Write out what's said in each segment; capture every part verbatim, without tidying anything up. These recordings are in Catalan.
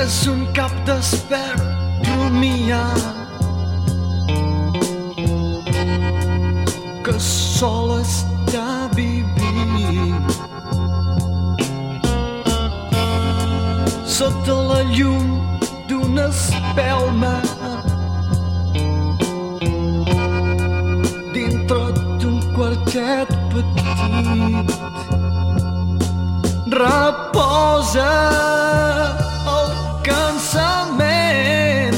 És un cap despert rumiant que sol està vivint sota la llum d'una espelma dintre d'un quartet petit. Reposa el cansament,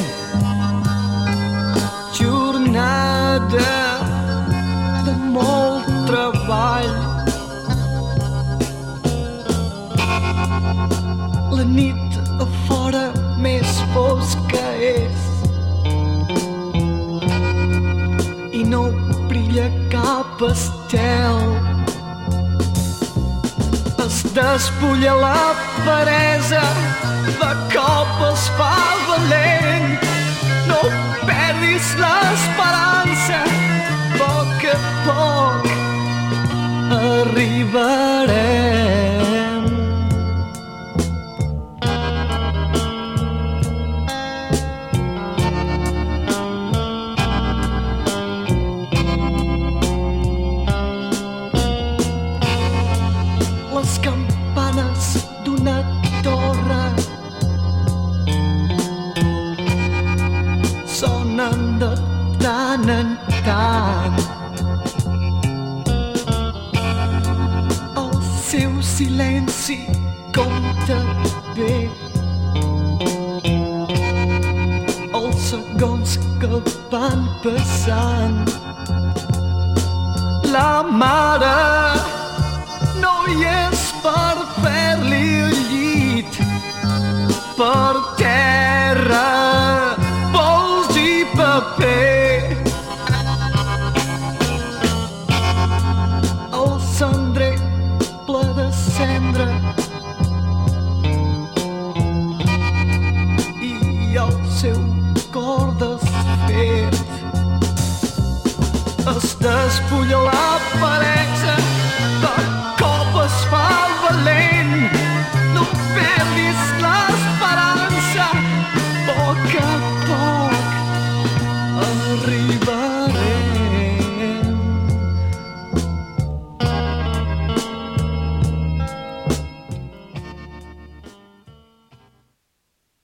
jornada de molt treball. La nit a fora més fosca és i no brilla cap estel. Es despulla la peresa, de cop es fa valent. No perdis l'esperança, a poc a poc arribarem. Les campanes d'una torre sonen de tant en tant. El seu silenci compta bé els segons que van passant. La mare no hi és per fer-li el llit. Per terra, pols i paper. El cendrer ple de cendra i el seu cor desfet. Es despulla la paret